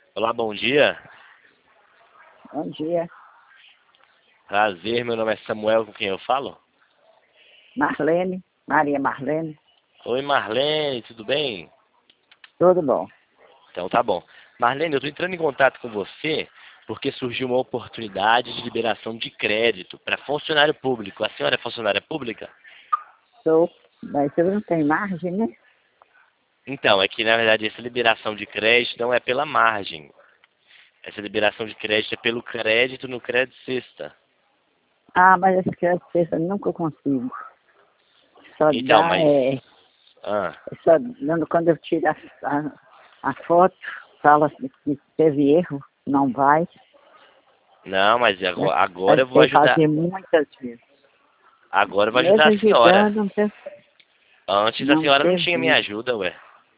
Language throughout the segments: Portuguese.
Olá, bom dia. Bom dia. Prazer, meu nome é Samuel, com quem eu falo? Marlene, Maria Marlene, Oi, Marlene, tudo bem? tudo bom? Então tá bom. Marlene, eu estou entrando em contato com você porque surgiu uma oportunidade de liberação de crédito para funcionário público. A senhora é funcionária pública? Sou, mas você não tem margem, né? Então, é que na verdade essa liberação de crédito não é pela margem. Essa liberação de crédito é pelo crédito no crédito sexta. Ah, mas esse crédito sexta eu nunca consigo. Só Então, dá, mas... Ah, só dando quando eu tiro a foto, fala que teve erro, não vai. não, mas Né? agora Mas eu vou tem que ajudar. fazer muitas vezes. Agora eu vou ajudar Mesmo a senhora. ajudando, Antes a não senhora não tinha minha serviu. ajuda, ué.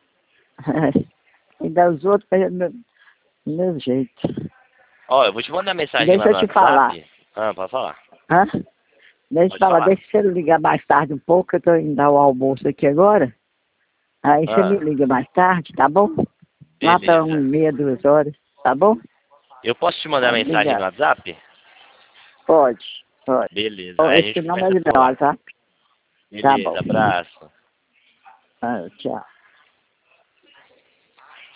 E das outras, do meu jeito. Ó, eu vou te mandar mensagem lá Deixa eu no te falar. WhatsApp. Ah, pode falar. Hã? Deixa eu Pode falar, falar. deixa eu ligar mais tarde um pouco, eu estou indo dar o almoço aqui agora. Aí você me Ah, liga mais tarde, tá bom? Lá para beleza. 1h30, 2 horas, tá bom? Eu posso te mandar mensagem no Obrigada. WhatsApp? Pode, pode. Beleza. Ó, Aí a esse gente número conversa é por meu lá. WhatsApp. Tá bom. Beleza, abraço. Ah, tchau.